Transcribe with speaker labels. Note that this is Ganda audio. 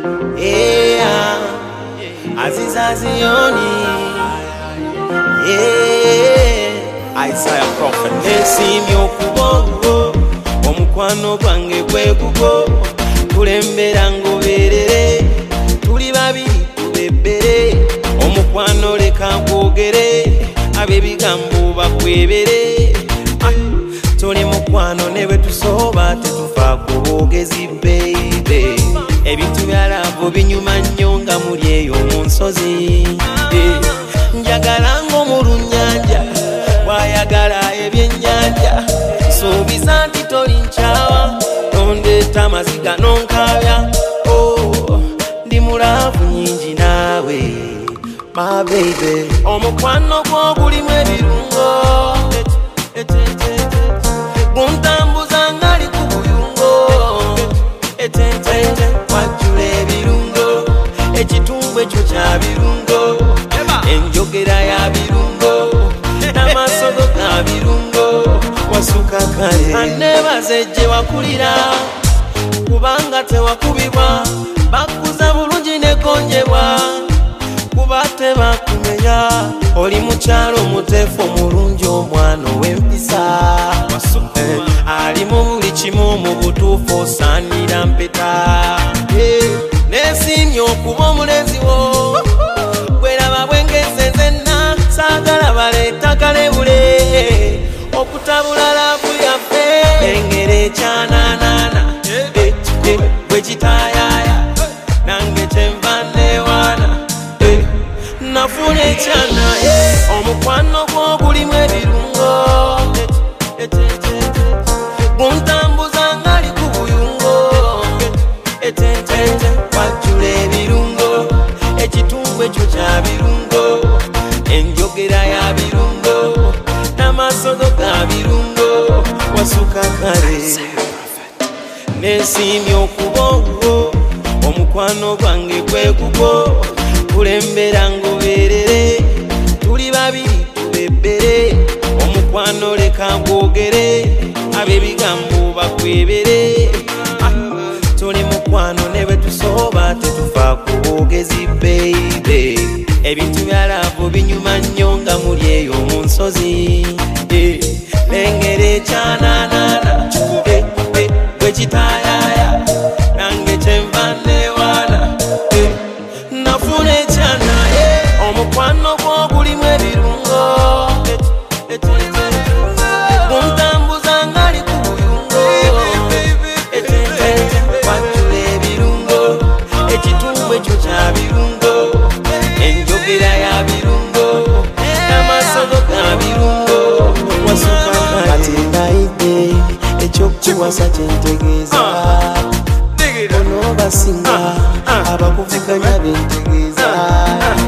Speaker 1: Yeah, Aziza Zioni. Yeah, Isaiah prophet. Esimyo kubo, omukwano gwange gwe gugo. Kulembera ngoberere, tuli babiri tubebere. Omukwano leka nkwogere, abebigambo bakwebere. Tuli mukwano ne bwe tusoba tetufa ku bwogezi baby. Ebintu byalabo binyuma nnyo nga muli eyo mu nsozi. Njagala ng'omulunnyanja bw'ayagala ebyennyanja. Suubiza nti toli nkyawa, tondeeta maziga n'onkabya. Ndi mulaavu nnyingi naawe my baby. Omukwano gwo gulimu ebirungo, guntambuza ngali ku buyungo. Wajjula ebirungo, ekitundu ekyo kya birungo, enjogera ya birungo, n'amasogo ga birungo. Wasuka kale annebaze gye wakulira, kubanga tewakubibwa. Bakuza bulungi negonjebwa, kuba tebakumenya. Oli mukyalo muteefu omulungi, omwana ow'empisa. Ali mu buli kimu mu butuufu, osaanira mpeta. Neesiimye okuba omulenzi wo, bweraba bwengeze nzenna. Saagala baleeta kalebule, okutabula laavu yaffe. Engero ekyananaana bwe kitaayaaya, nange kyenva neewaana. Nafuna ekyana, omukwano gwo gulimu ebirungo, guntambuza ngali ku buyungo. Wajjula ebirungo, ekitundu ekyo kya birungo, enjogera ya birungo, n'amasogo ga birungo. Wasuka kale neesiimye okuba ogwo, omukwano gwange gwe gugwo. Kulembera ngoberere, tuli babiri tubebere. Omukwano leka nkwogere, abebigambo bakwebere. Tuli mukwano ne bwe tusoba tetufa ku bwogezi baby. Ebintu byalabo binyuma nnyo nga muli eyo mu nsozi. Engero ekyananaana bwe kitaayaaya, nange kyenva neewaana. Nafuna ekyana, omukwano gwo gulimu ebirungo, guntambuza ngali ku buyungo. Wajjula ebirungo, ekitundu ekyo kya birungo, enjogera ya birungo, n'amasogo ga birungo. Wasuka kati ndayidde, ekyokuwasa kyentegeeza. Ono basinga abakuvuganya bentegeeza.